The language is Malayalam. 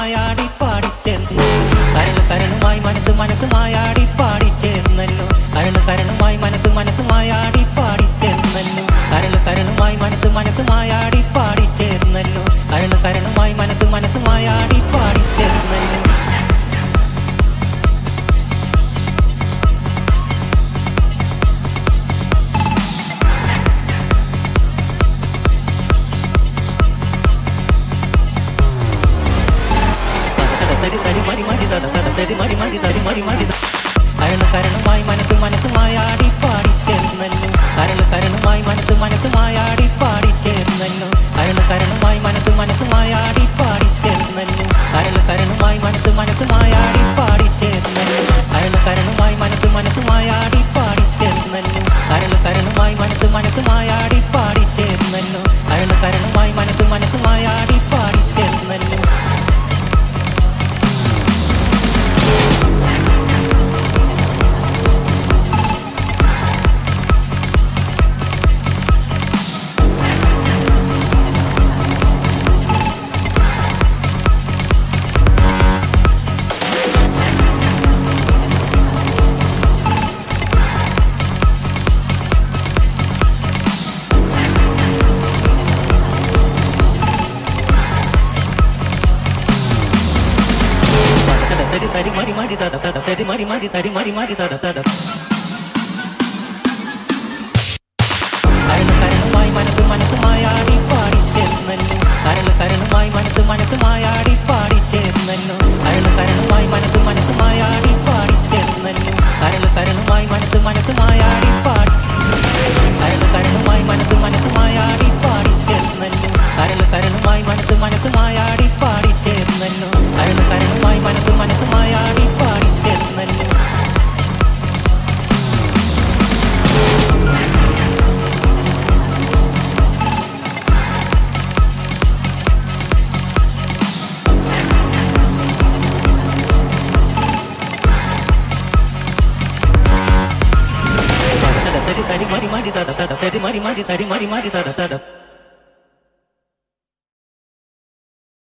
മനസ്സുമായാടിപ്പാടിച്ചെന്നു കരളുമായി മനസ്സുമായാടിപ്പാടിച്ചെന്നല്ലോ കരളുമായി മനസ്സുമായാടിപ്പാടിച്ചെന്നല്ലോ കരളുമായി മനസ്സുമായാടിപ്പാടിച്ചെന്നല്ലോ കരളുമായി മനസ്സുമായാടിപ്പാടിച്ചെന്നല്ലോ കരളുമായി മനസ്സുമായാടിപ്പാടിച്ചെന്നല്ലോ കരളുമായി മനസ്സുമായാടിപ്പാടിച്ചെന്നല്ലോ കരളുമായി മനസ്സുമായാടിപ്പാടിച്ചെന്നല്ലോ കരളുമായി മനസ്സുമായാടിപ്പാടിച്ചെന്നല്ലോ കരളുമായി മനസ്സുമായാടിപ്പാടിച്ചെന്നല്ലോ കരളുമായി മനസ്സുമായാടിപ്പാടിച്ചെന്നല്ലോ കരളുമായി മനസ്സുമായാടിപ്പാടിച്ചെന്നല്ലോ കരളുമായി മനസ്സുമായാടിപ്പാടിച്ചെന്നല്ലോ കരളുമായി മനസ്സുമായാടിപ്പാടിച്ചെന്നല്ലോ കരളുമായി മനസ്സുമായാടിപ്പാടിച്ചെന്നല്ലോ കരളുമായി മനസ്സുമായാടിപ്പാടി കരളുമായി മനസ്സുമായാടിപ്പാടിച്ചെന്നല്ലോ കരളുമായി മനസ്സുമായാടിപ്പാടിച്ചെന്നല്ലോ കരളുമായി മനസ്സുമായാടിപ്പാടിച്ചെന്നല്ലോ Tari mari mari tada tada tari mari mari tari mari mari tada tada